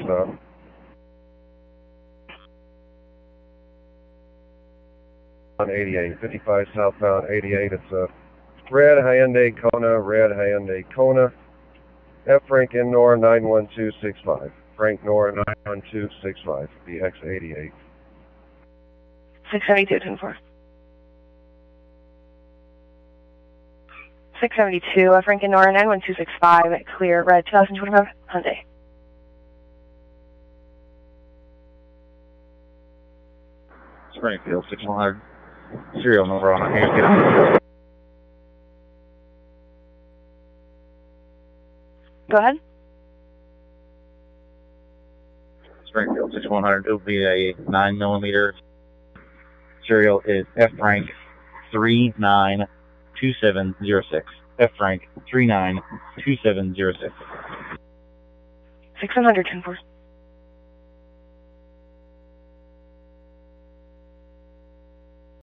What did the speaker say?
stop. On 88, 55 southbound 88. It's a red Hyundai Kona. F. Frank in Nor 91265. Frank Nor 91265. BX88. 672, 10-4. 672, Frank in Nor 91265. Clear, red 2025 Hyundai. Springfield 6100. Serial number on hand. Go ahead. Springfield 6100. It will be a 9mm. Serial is F Frank 392706. F Frank 392706. 600, 10-4.